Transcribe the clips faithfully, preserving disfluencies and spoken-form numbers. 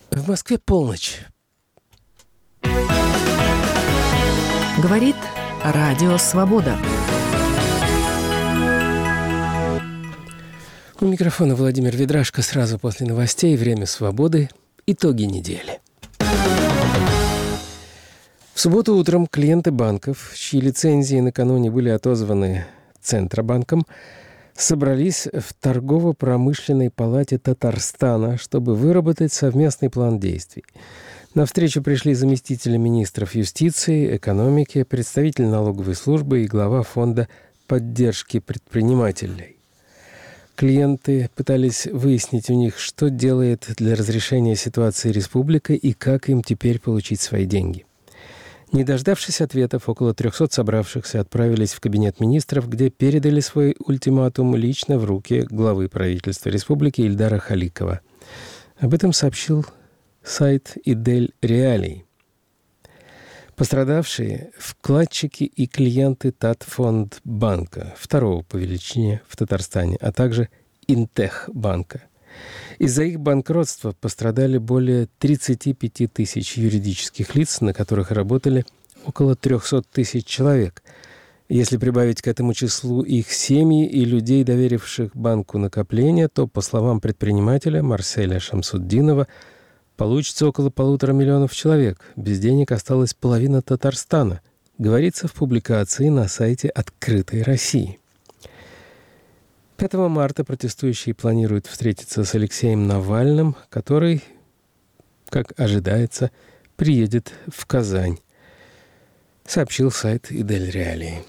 В Москве полночь. Говорит Радио Свобода. У микрофона Владимир Ведрашко. Сразу после новостей «Время свободы». Итоги недели. В субботу утром клиенты банков, чьи лицензии накануне были отозваны Центробанком, собрались в торгово-промышленной палате Татарстана, чтобы выработать совместный план действий. На встречу пришли заместители министров юстиции, экономики, представитель налоговой службы и глава фонда поддержки предпринимателей. Клиенты пытались выяснить у них, что делает для разрешения ситуации республика и как им теперь получить свои деньги. Не дождавшись ответов, около трехсот собравшихся отправились в кабинет министров, где передали свой ультиматум лично в руки главы правительства республики Ильдара Халикова. Об этом сообщил сайт Идель Реалий. Пострадавшие – вкладчики и клиенты Татфондбанка, второго по величине в Татарстане, а также Интехбанка. Из-за их банкротства пострадали более тридцать пять тысяч юридических лиц, на которых работали около триста тысяч человек. Если прибавить к этому числу их семьи и людей, доверивших банку накопления, то, по словам предпринимателя Марселя Шамсуддинова, получится около полутора миллионов человек. Без денег осталась половина Татарстана, говорится в публикации на сайте «Открытой России». пятого марта протестующие планируют встретиться с Алексеем Навальным, который, как ожидается, приедет в Казань, сообщил сайт Идель Реалии.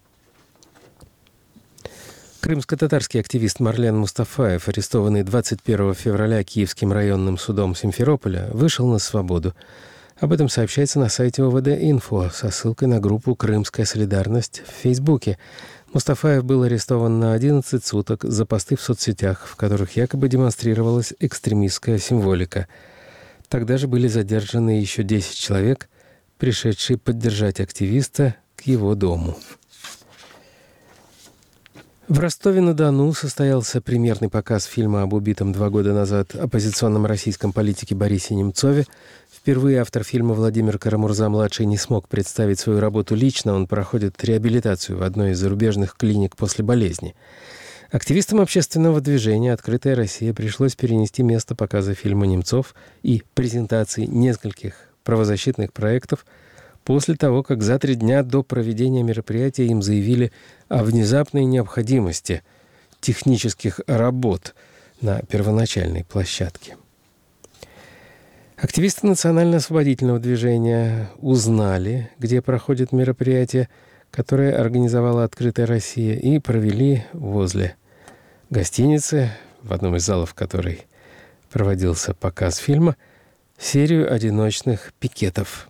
Крымско-татарский активист Марлен Мустафаев, арестованный двадцать первого февраля Киевским районным судом Симферополя, вышел на свободу. Об этом сообщается на сайте О В Д-Инфо со ссылкой на группу «Крымская солидарность» в Фейсбуке. Мустафаев был арестован на одиннадцать суток за посты в соцсетях, в которых якобы демонстрировалась экстремистская символика. Тогда же были задержаны еще десять человек, пришедшие поддержать активиста к его дому. В Ростове-на-Дону состоялся премьерный показ фильма об убитом два года назад оппозиционном российском политике Борисе Немцове. Впервые автор фильма Владимир Карамурза-младший не смог представить свою работу лично. Он проходит реабилитацию в одной из зарубежных клиник после болезни. Активистам общественного движения «Открытая Россия» пришлось перенести место показа фильма «Немцов» и презентации нескольких правозащитных проектов после того, как за три дня до проведения мероприятия им заявили о внезапной необходимости технических работ на первоначальной площадке. Активисты национально-освободительного движения узнали, где проходит мероприятие, которое организовала «Открытая Россия», и провели возле гостиницы, в одном из залов которой проводился показ фильма, серию одиночных пикетов.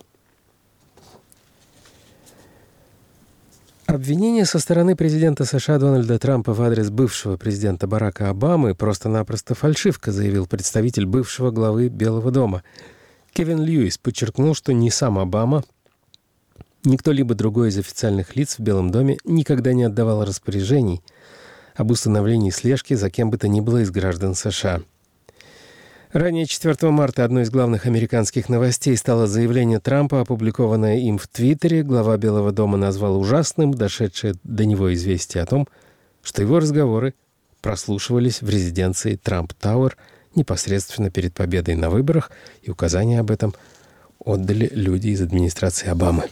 Обвинение со стороны президента США Дональда Трампа в адрес бывшего президента Барака Обамы просто-напросто фальшивка, заявил представитель бывшего главы Белого дома. Кевин Льюис подчеркнул, что ни сам Обама, ни кто-либо другой из официальных лиц в Белом доме никогда не отдавал распоряжений об установлении слежки за кем бы то ни было из граждан США. Ранее четвёртого марта одной из главных американских новостей стало заявление Трампа, опубликованное им в Твиттере. Глава Белого дома назвал ужасным дошедшее до него известие о том, что его разговоры прослушивались в резиденции Трамп-Тауэр непосредственно перед победой на выборах, и указания об этом отдали люди из администрации Обамы.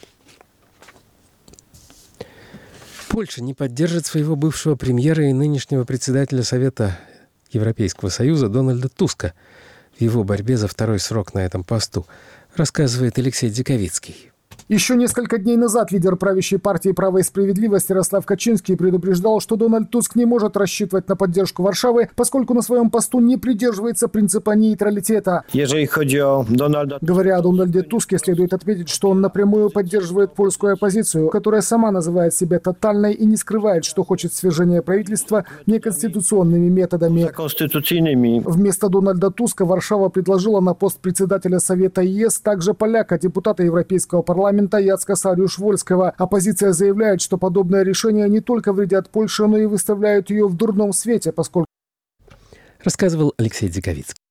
Польша не поддержит своего бывшего премьера и нынешнего председателя Совета Европейского Союза Дональда Туска в его борьбе за второй срок на этом посту, рассказывает Алексей Диковицкий. Еще несколько дней назад лидер правящей партии «Право и справедливость» Ярослав Качинский предупреждал, что Дональд Туск не может рассчитывать на поддержку Варшавы, поскольку на своем посту не придерживается принципа нейтралитета. Говоря о Дональде Туске, следует отметить, что он напрямую поддерживает польскую оппозицию, которая сама называет себя тотальной и не скрывает, что хочет свержения правительства неконституционными методами. Вместо Дональда Туска Варшава предложила на пост председателя Совета ЕС также поляка, депутата Европейского парламента Яцка Сариуш-Вольского. Оппозиция заявляет, что подобное решение не только вредят Польше, но и выставляют ее в дурном свете, поскольку... Рассказывал Алексей Диковицкий.